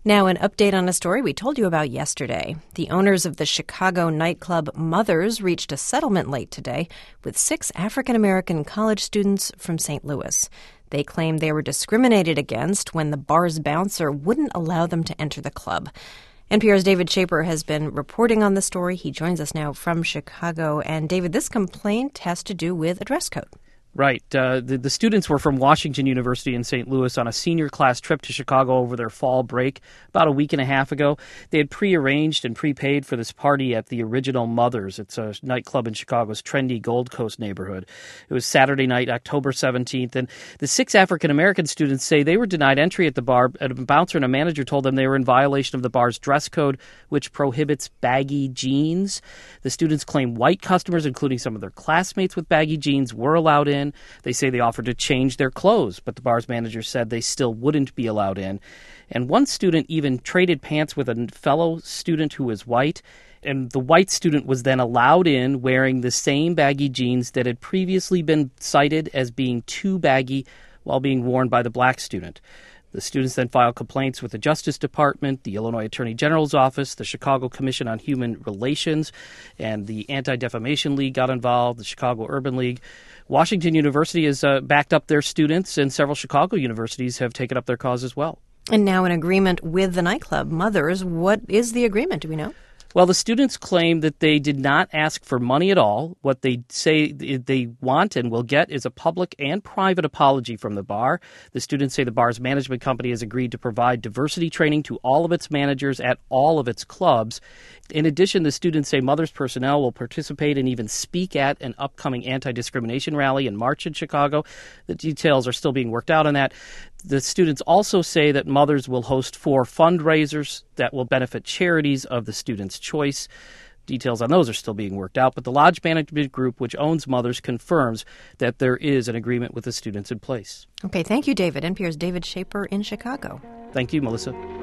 Now, an update on a story we told you about yesterday. The owners of the Chicago nightclub Mothers reached a settlement late today with 6 African-American college students from St. Louis. They claim they were discriminated against when the bar's bouncer wouldn't allow them to enter the club. NPR's David Schaper has been reporting on the story. He joins us now from Chicago. And David, this complaint has to do with a dress code. Right. The students were from Washington University in St. Louis on a senior class trip to Chicago over their fall break about a week and a half ago. They had prearranged and prepaid for this party at the Original Mothers. It's a nightclub in Chicago's trendy Gold Coast neighborhood. It was Saturday night, October 17th, and the 6 African-American students say they were denied entry at the bar, and a bouncer and a manager told them they were in violation of the bar's dress code, which prohibits baggy jeans. The students claim white customers, including some of their classmates with baggy jeans, were allowed in. They say they offered to change their clothes, but the bar's manager said they still wouldn't be allowed in. And one student even traded pants with a fellow student who was white, and the white student was then allowed in wearing the same baggy jeans that had previously been cited as being too baggy while being worn by the black student. The students then filed complaints with the Justice Department, the Illinois Attorney General's Office, the Chicago Commission on Human Relations, and the Anti-Defamation League got involved, the Chicago Urban League. Washington University has backed up their students, and several Chicago universities have taken up their cause as well. And now an agreement with the nightclub Mothers. What is the agreement? Do we know? Well, the students claim that they did not ask for money at all. What they say they want and will get is a public and private apology from the bar. The students say the bar's management company has agreed to provide diversity training to all of its managers at all of its clubs. In addition, the students say Mothers personnel will participate and even speak at an upcoming anti-discrimination rally in March in Chicago. The details are still being worked out on that. The students also say that Mothers will host 4 fundraisers that will benefit charities of the students' choice. Details on those are still being worked out, but the Lodge Management Group, which owns Mothers, confirms that there is an agreement with the students in place. Okay, thank you, David. NPR's David Schaper in Chicago. Thank you, Melissa.